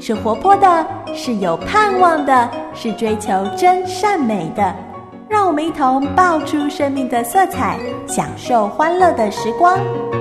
是活泼的，是有盼望的，是追求真善美的。让我们一同爆出生命的色彩，享受欢乐的时光。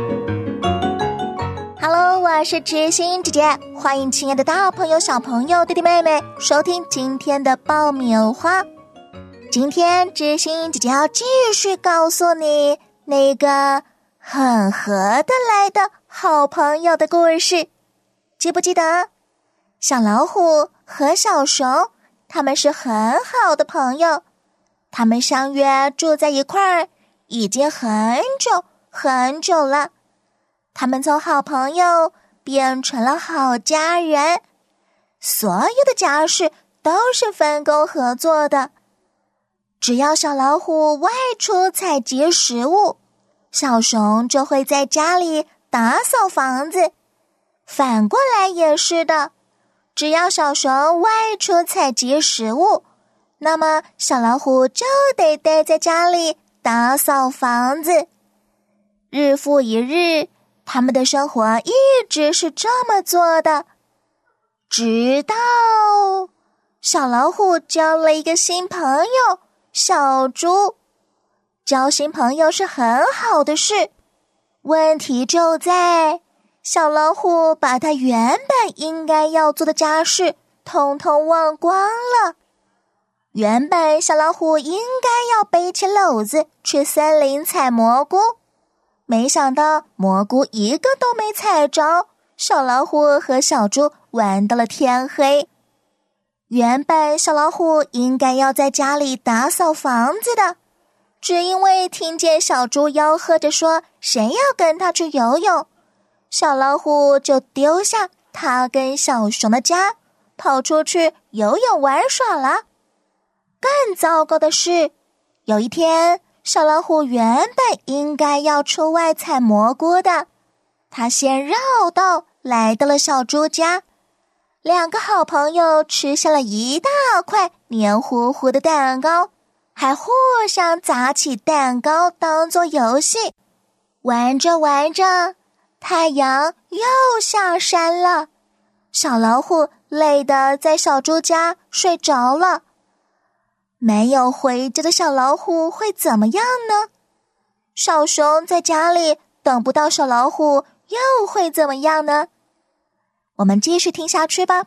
Hello， 我是知心姐姐，欢迎亲爱的大朋友、小朋友、弟弟妹妹收听今天的爆米花。今天知心姐姐要继续告诉你那个很合得来的好朋友的故事。记不记得小老虎和小熊他们是很好的朋友，他们相约住在一块儿已经很久很久了，他们从好朋友变成了好家人，所有的家事都是分工合作的。只要小老虎外出采集食物，小熊就会在家里打扫房子，反过来也是的，只要小熊外出采集食物，那么小老虎就得待在家里打扫房子。日复一日，他们的生活一直是这么做的，直到小老虎交了一个新朋友小猪。交新朋友是很好的事，问题就在小老虎把他原本应该要做的家事统统忘光了。原本小老虎应该要背起篓子去森林采蘑菇，没想到蘑菇一个都没采着，小老虎和小猪玩到了天黑。原本小老虎应该要在家里打扫房子的，只因为听见小猪吆喝着说谁要跟他去游泳，小老虎就丢下他跟小熊的家，跑出去游泳玩耍了。更糟糕的是，有一天小老虎原本应该要出外采蘑菇的，他先绕道来到了小猪家。两个好朋友吃下了一大块黏糊糊的蛋糕，还互相砸起蛋糕当作游戏。玩着玩着，太阳又下山了，小老虎累得在小猪家睡着了。没有回家的小老虎会怎么样呢？小熊在家里等不到小老虎又会怎么样呢？我们继续听下去吧。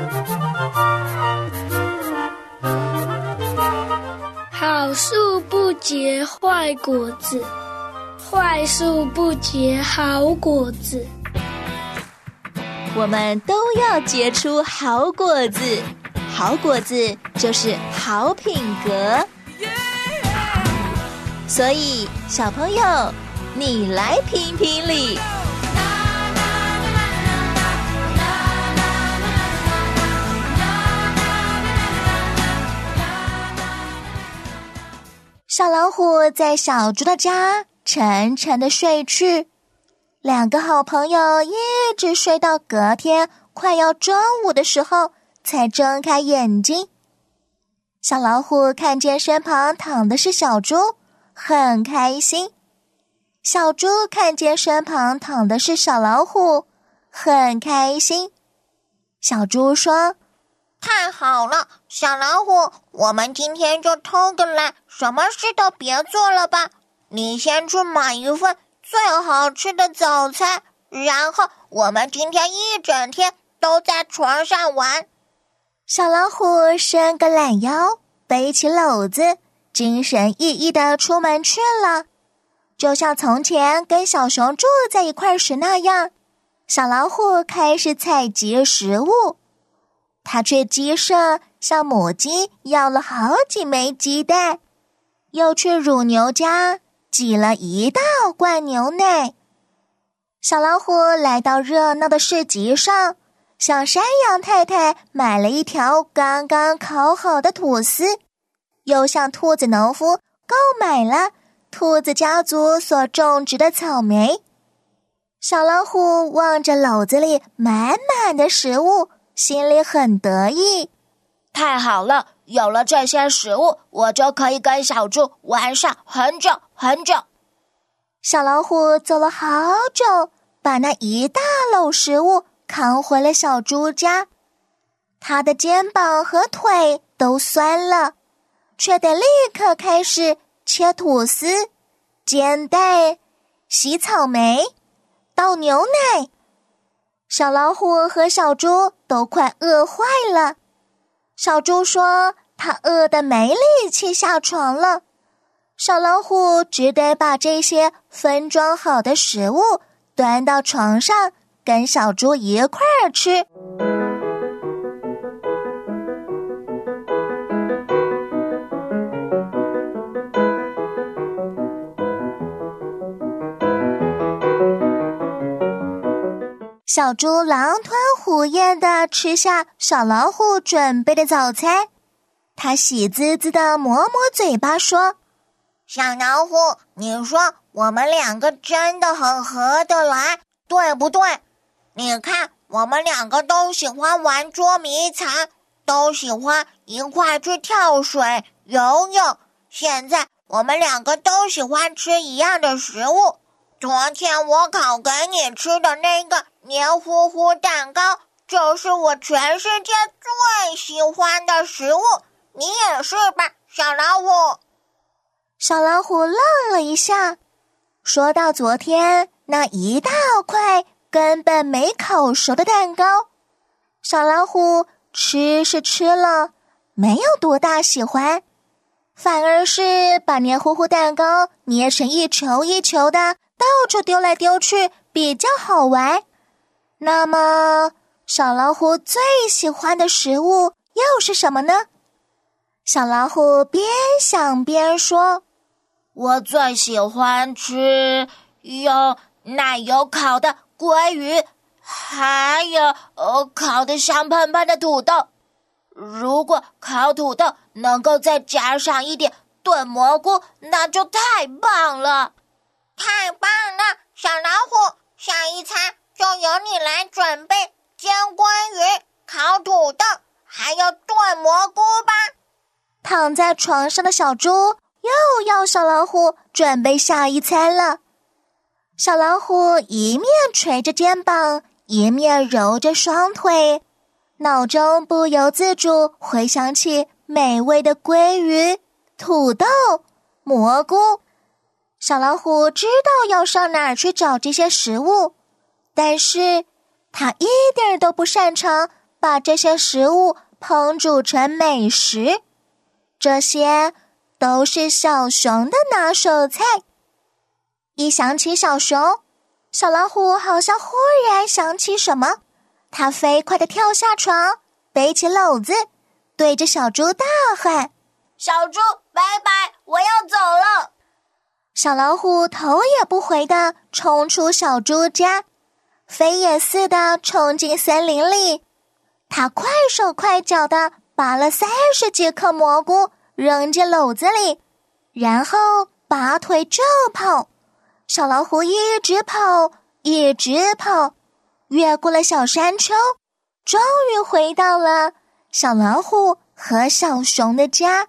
好树不结坏果子，坏树不结好果子。 我们都要结出好果子，好果子就是好品格。所以小朋友，你来评评理。小老虎在小猪的家沉沉地睡去，两个好朋友一直睡到隔天快要中午的时候才睁开眼睛。小老虎看见身旁躺的是小猪，很开心。小猪看见身旁躺的是小老虎，很开心。小猪说：太好了，小老虎，我们今天就偷个懒，什么事都别做了吧。你先去买一份最好吃的早餐，然后我们今天一整天都在床上玩。小老虎伸个懒腰，背起篓子，精神奕奕地出门去了。就像从前跟小熊住在一块时那样，小老虎开始采集食物。他去鸡舍向母鸡要了好几枚鸡蛋，又去乳牛家挤了一大罐牛奶。小老虎来到热闹的市集上，向山羊太太买了一条刚刚烤好的吐司，又向兔子农夫购买了兔子家族所种植的草莓。小老虎望着篓子里满满的食物，心里很得意。太好了，有了这些食物，我就可以跟小猪玩上很久很久。小老虎走了好久，把那一大篓食物扛回了小猪家。 他的肩膀和腿都酸了，却得立刻开始切吐司、煎蛋、洗草莓、倒牛奶。小老虎和小猪都快饿坏了。小猪说他饿得没力气下床了，小老虎只得把这些分装好的食物端到床上，跟小猪一块儿吃。小猪狼吞虎咽地吃下小老虎准备的早餐，它喜滋滋地抹抹嘴巴说：“小老虎，你说我们两个真的很合得来，对不对？你看，我们两个都喜欢玩捉迷藏，都喜欢一块去跳水、游泳。现在我们两个都喜欢吃一样的食物。昨天我烤给你吃的那个黏糊糊蛋糕，就是我全世界最喜欢的食物。你也是吧，小老虎？”小老虎愣了一下，说到昨天那一大块根本没烤熟的蛋糕，小老虎吃是吃了，没有多大喜欢，反而是把黏糊糊蛋糕捏成一球一球的，到处丢来丢去比较好玩。那么小老虎最喜欢的食物又是什么呢？小老虎边想边说：“我最喜欢吃有奶油烤的鲑鱼，还有烤得香喷喷的土豆。如果烤土豆能够再加上一点炖蘑菇，那就太棒了。”太棒了，小老虎，下一餐就由你来准备煎鲑鱼、烤土豆，还有炖蘑菇吧。躺在床上的小猪又要小老虎准备下一餐了。小老虎一面捶着肩膀，一面揉着双腿，脑中不由自主回想起美味的鲑鱼、土豆、蘑菇。小老虎知道要上哪儿去找这些食物，但是它一点都不擅长把这些食物烹煮成美食，这些都是小熊的拿手菜。一想起小熊，小老虎好像忽然想起什么，它飞快地跳下床，背起篓子，对着小猪大喊：“小猪，拜拜，我要走了！”小老虎头也不回地冲出小猪家，飞也似的冲进森林里。他快手快脚地拔了30几颗蘑菇，扔进篓子里，然后拔腿就跑。小老虎一直跑，一直跑，越过了小山丘，终于回到了小老虎和小熊的家。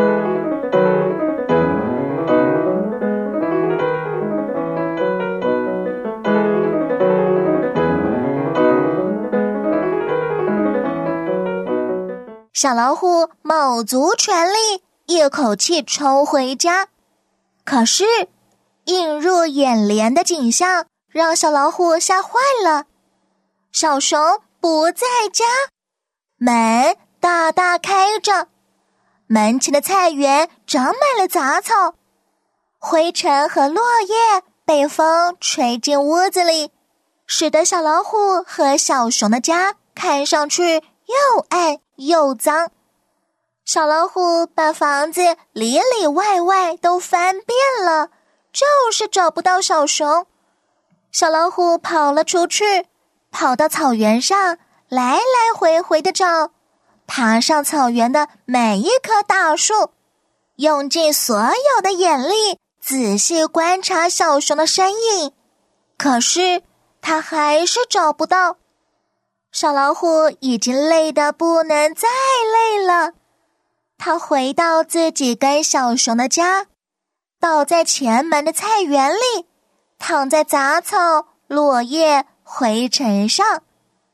小老虎卯足全力，一口气冲回家。可是映入眼帘的景象让小老虎吓坏了。小熊不在家，门大大开着，门前的菜园长满了杂草，灰尘和落叶被风吹进屋子里，使得小老虎和小熊的家看上去又暗又脏。小老虎把房子里里外外都翻遍了，就是找不到小熊。小老虎跑了出去，跑到草原上，来来回回地找，爬上草原的每一棵大树，用尽所有的眼力仔细观察小熊的身影，可是他还是找不到。小老虎已经累得不能再累了，他回到自己跟小熊的家，倒在前门的菜园里，躺在杂草、落叶、灰尘上。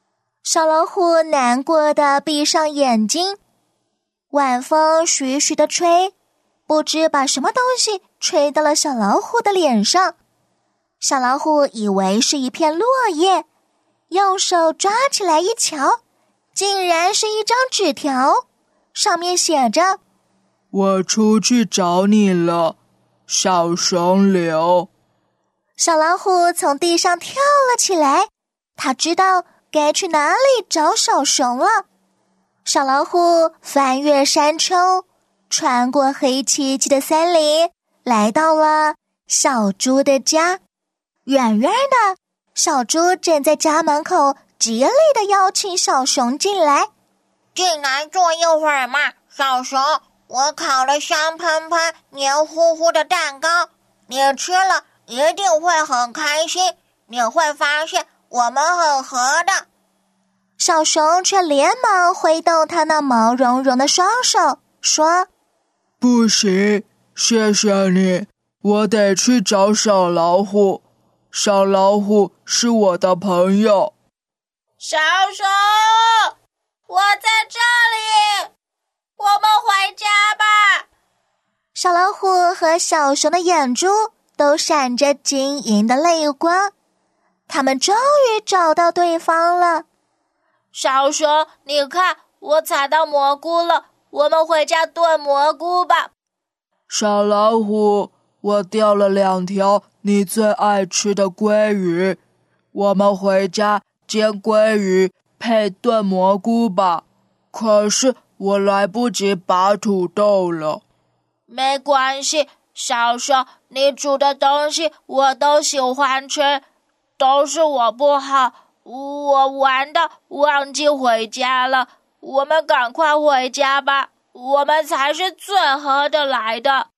小老虎难过的闭上眼睛，晚风徐徐的吹，不知把什么东西吹到了小老虎的脸上。小老虎以为是一片落叶，用手抓起来一瞧，竟然是一张纸条，上面写着： 我出去找你了，小熊柳。 小老虎从地上跳了起来，他知道该去哪里找小熊了。小老虎翻越山丘，穿过黑漆漆的森林，来到了小猪的家。远远的，小猪正在家门口极力的邀请小熊进来。 进来坐一会儿嘛，小熊，我烤了香喷喷、黏糊糊的蛋糕，你吃了一定会很开心，你会发现我们很合的。 小熊却连忙挥动他那毛茸茸的双手，说： 不行，谢谢你，我得去找小老虎。小老虎是我的朋友。 小熊，我在这里，我们回家吧。 小老虎和小熊的眼珠都闪着晶莹的泪光，他们终于找到对方了。 小熊，你看，我采到蘑菇了，我们回家炖蘑菇吧。 小老虎，我钓了2条你最爱吃的鲑鱼，我们回家煎鲑鱼配炖蘑菇吧。可是我来不及拔土豆了。 没关系，小熊，你煮的东西我都喜欢吃，都是我不好，我玩的忘记回家了。我们赶快回家吧，我们才是最合得来的。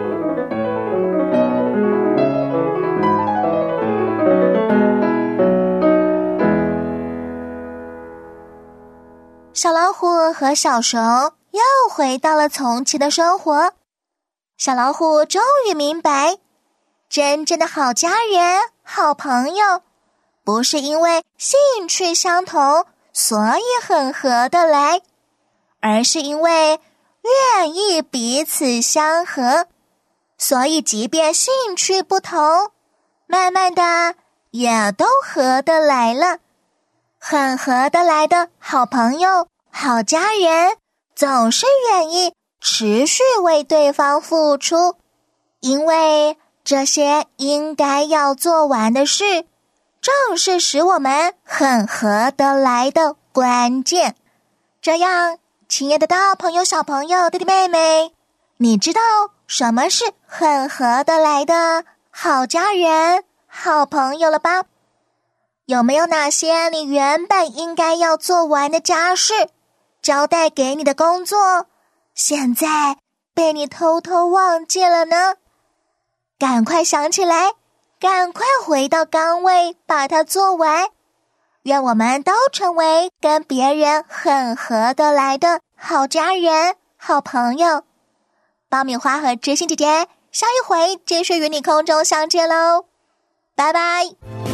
小老虎和小熊又回到了从前的生活。小老虎终于明白，真正的好家人、好朋友，不是因为兴趣相同，所以很合得来，而是因为愿意彼此相合，所以即便兴趣不同，慢慢的也都合得来了。很合得来的好朋友、好家人，总是愿意持续为对方付出，因为这些应该要做完的事，正是使我们很合得来的关键。这样，亲爱的大朋友、小朋友、弟弟妹妹，你知道什么是很合得来的好家人、好朋友了吧？有没有哪些你原本应该要做完的家事，交代给你的工作，现在被你偷偷忘记了呢？赶快想起来，赶快回到岗位，把它做完。愿我们都成为跟别人很合得来的好家人、好朋友。爆米花和知心姐姐，下一回继续与你空中相见喽，拜拜。